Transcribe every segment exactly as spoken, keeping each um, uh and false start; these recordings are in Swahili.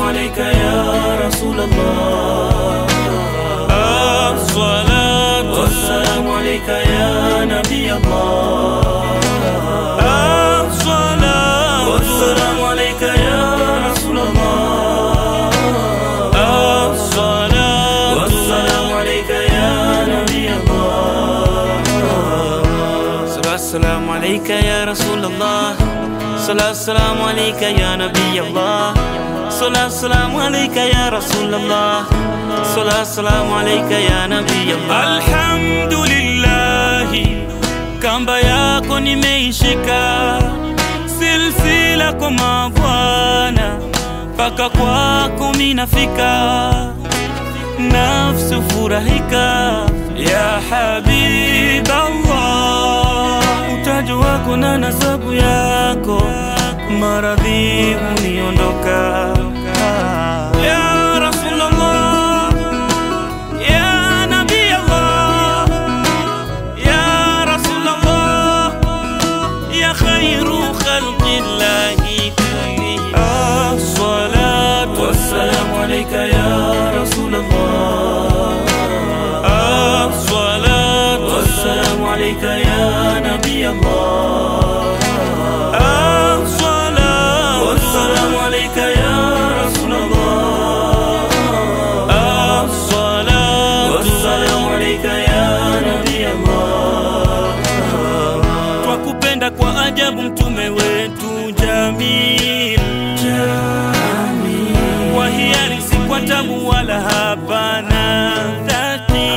عليك يا رسول الله. الصلاة والسلام عليك يا نبي الله. الصلاة والسلام عليك يا رسول الله. الصلاة والسلام عليك يا نبي الله. السلام عليك يا رسول الله. صلاة السلام عليك يا نبي الله. صلاة السلام عليك يا رسول الله. صلاة السلام عليك يا نبي الله. Alhamdulillah, kamba yako nimeishika, silsila kwa mabwana, paka kwako minafika, nafsi furahika ya habib Allah. Utajo wako na nasabu yako, maradhi uniondoka. Ya Rasulullah, ya Nabi Allah, ya Rasulullah, ya khairu khalqillahi kullihim. As-salatu wassalamu alayka ya Rasulullah. As-salatu wassalamu alayka ya Nabi Allah. As-salatu wassalamu alayka ya Rasulullah. As-salatu wassalamu alayka ya Nabi Allah. Twakupenda kwa ajabu mtume wetu jamil, jamil, wa hiari si kwa tabu wala hapana dhati,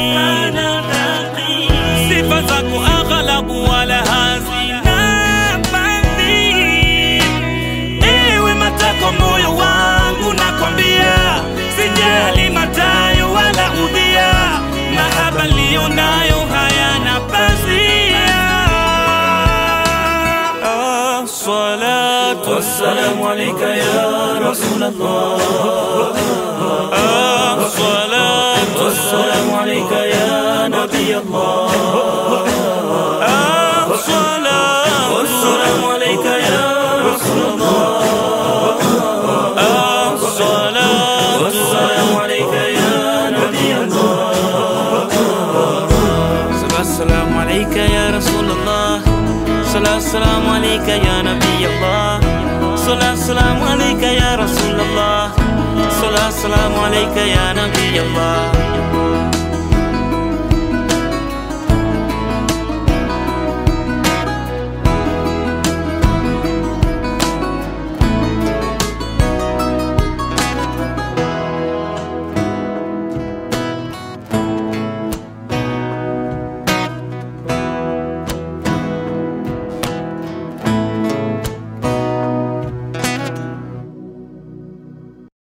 sifa zako aghlabu wala hazina bandhi. Ewe matako moyo wangu nakwambia, sijali matayo wala udhia, mahaba lionayo hayana pazia. As-salatu wassalamu alayka ya Rasulullah. As-salatu wassalamu alayka ya Nabi Allah. As-salatu wassalamu alayka ya Rasulullah. As-salatu wassalamu alayka ya Nabi Allah. As-salamu alayka ya Rasulullah. As-salamu alayka ya Nabi Allah. As-salamu alayka ya Rasulullah. As-salamu alayka ya Nabi Allah.